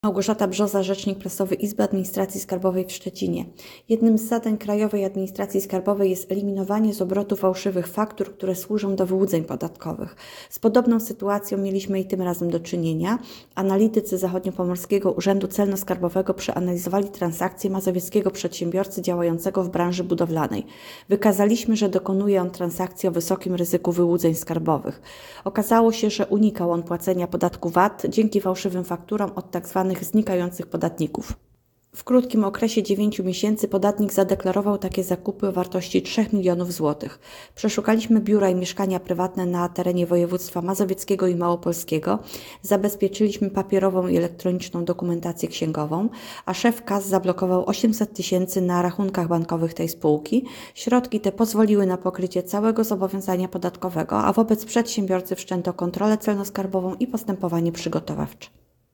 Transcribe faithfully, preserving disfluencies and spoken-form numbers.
Małgorzata Brzoza, rzecznik prasowy Izby Administracji Skarbowej w Szczecinie. Jednym z zadań Krajowej Administracji Skarbowej jest eliminowanie z obrotu fałszywych faktur, które służą do wyłudzeń podatkowych. Z podobną sytuacją mieliśmy i tym razem do czynienia. Analitycy Zachodniopomorskiego Urzędu Celno-Skarbowego przeanalizowali transakcję mazowieckiego przedsiębiorcy działającego w branży budowlanej. Wykazaliśmy, że dokonuje on transakcji o wysokim ryzyku wyłudzeń skarbowych. Okazało się, że unikał on płacenia podatku V A T dzięki fałszywym fakturom od tzw. znikających podatników. W krótkim okresie dziewięciu miesięcy podatnik zadeklarował takie zakupy o wartości trzech milionów złotych. Przeszukaliśmy biura i mieszkania prywatne na terenie województwa mazowieckiego i małopolskiego, zabezpieczyliśmy papierową i elektroniczną dokumentację księgową, a szef kas zablokował osiemset tysięcy na rachunkach bankowych tej spółki. Środki te pozwoliły na pokrycie całego zobowiązania podatkowego, a wobec przedsiębiorcy wszczęto kontrolę celno-skarbową i postępowanie przygotowawcze.